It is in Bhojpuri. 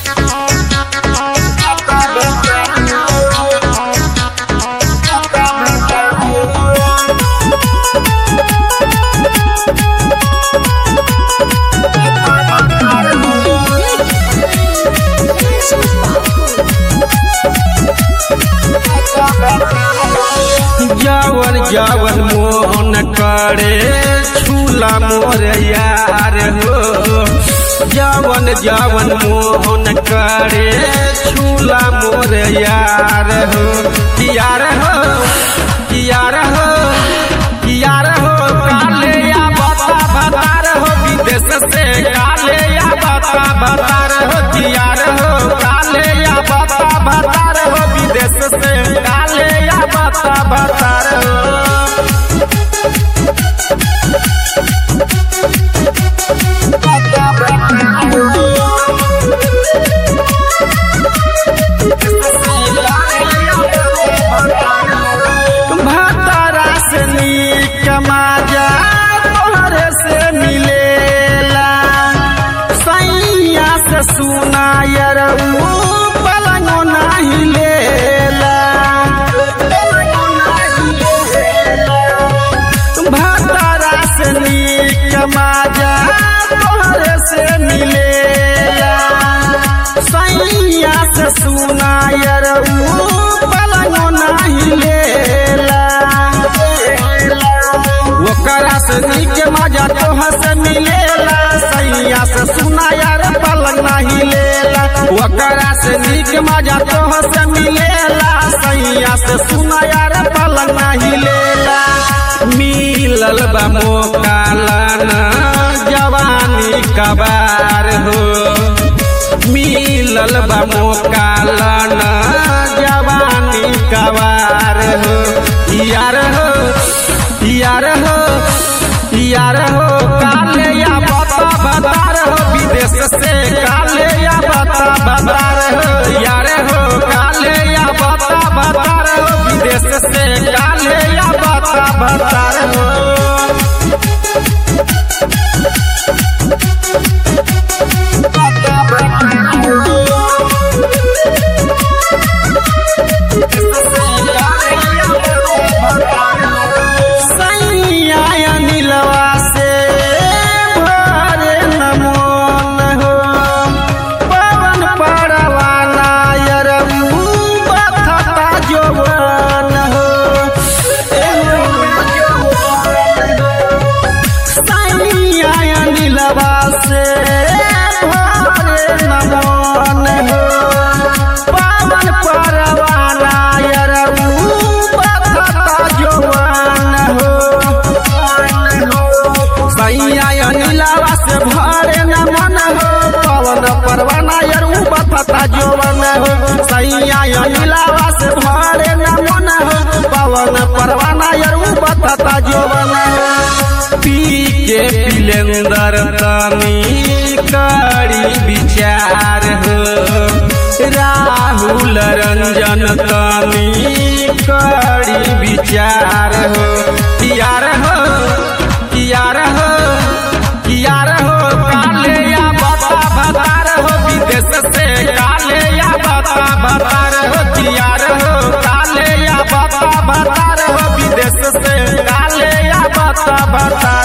जवन जवन मोहन करे छूला मोर यार हो। जवन जवन मोहन करे छूला मोर यार हो। यार हो यार हो यार हो काले या बता बतार हो विदेश से काले या बता बतार हो। यार हो काले या बता बतार हो विदेश से काले या बता बतार हो। भतारा से नीक मजा तोहरे से मिलेला। सैया से सुना यार पलंगो नहीं लेला। भतारा से नीक मजा तोहरे से मिलेला। सैया से सुना यार पलंगो नहीं लेला। ओकरा से नीक मजा तोहर से मिलेला। सैया से सुना यार पलंग नहीं लेला। ओकरा से नीक मजा तोहर से मिलेला। सैया से सुना यार पलंग नहीं लेला। मिलल बा मौका लाना जवानी कबार हो। मिलल बा मौका लाना जवानी कबार हो। यार हो यार हो यार हो काले या बता बतार हो विदेश से काले या बता बतार हो। यार हो काले या बता बतार हो विदेश से काले या बता बतार हो। परवाना यार बता जोवन हो। सैया नीलावा से भरे न मन हो। पवन परवाना यार बता जोवन हो। पी के पिलेंदर तनी करी विचार हो। राहुल रंजन तनी करी विचार हो। यार हो यार हो यार हो काले या बता बतार हो विदेश से काले या बता बतार हो। यार हो काले या बता बतार हो विदेश से काले या बता बतार।